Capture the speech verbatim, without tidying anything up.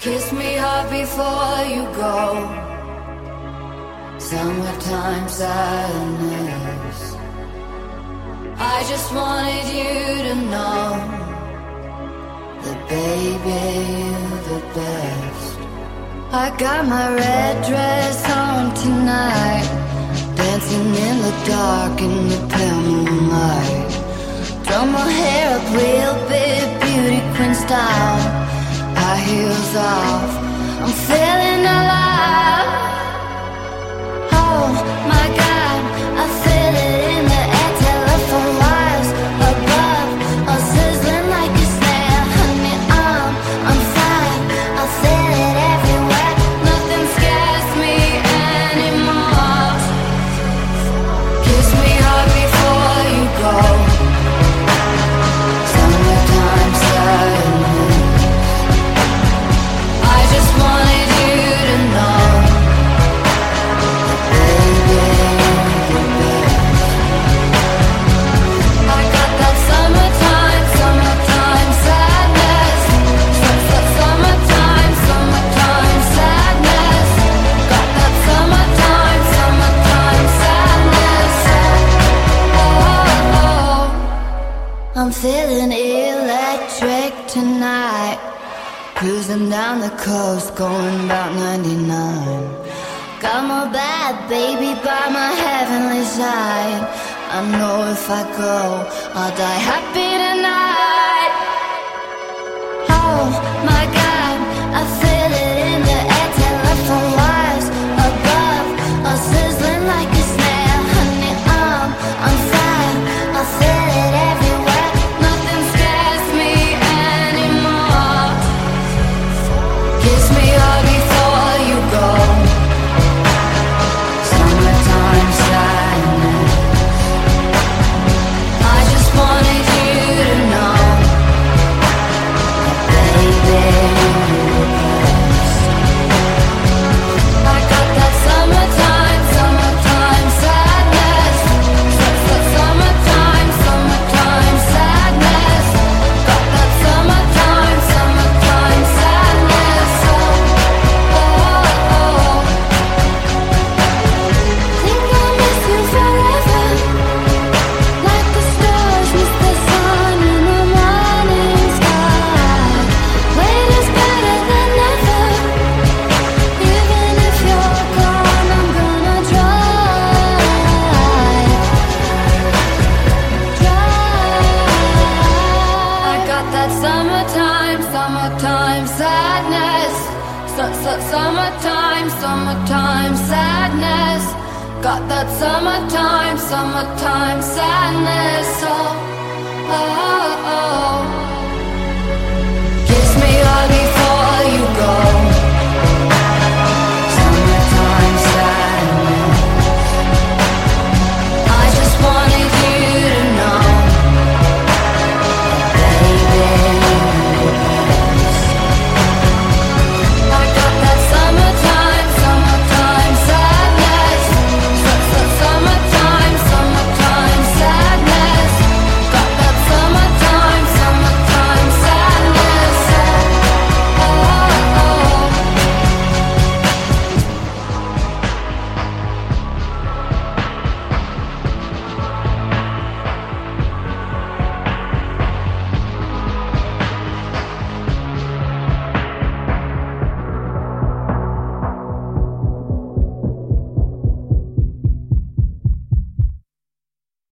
Kiss me hard before you go. Summertime sadness. I just wanted you to know that baby, you're the best. I got my red dress on tonight, dancing in the dark in the pale moonlight. Drum my hair up real big, beauty queen style. High heels off, I'm feeling alive. Oh my God, I feel it in the air. Telephone wires above, all sizzling like a snare. Honey, I'm on fire, I feel it everywhere. Nothing scares me anymore. Kiss me hard before you go. Summertime sadness. I just wanted you to know that baby, you're the best. I got that summertime, summertime sadness. Su- su- Summertime, summertime sadness. Got that summertime, summertime sadness. Oh, oh, oh. I'm feeling electric tonight. Cruising down the coast, going about ninety-nine. Got my bad baby by my heavenly side. I know if I go, I'll die happy tonight. Oh my God, I feel it in the air. Telephone wires above, all sizzling like a snare. Honey, I'm on fire, I feel it everywhere. Nothing scares me anymore. Kiss me hard before you go. Summertime sadness. I just wanted you to know that baby, you're the best. I got that summertime, summertime sadness. Su- su- Summertime, summertime sadness. Got that summertime, summertime sadness. Oh, oh, oh. Think I'll miss you forever, like the stars miss the sun in the morning sky. Wait is better than never. Even if you're gone, I'm gonna try, try. I got that summertime, summertime sadness. Su- su- Summertime, summertime sadness. Got that summertime, summertime sadness. Oh, oh, oh.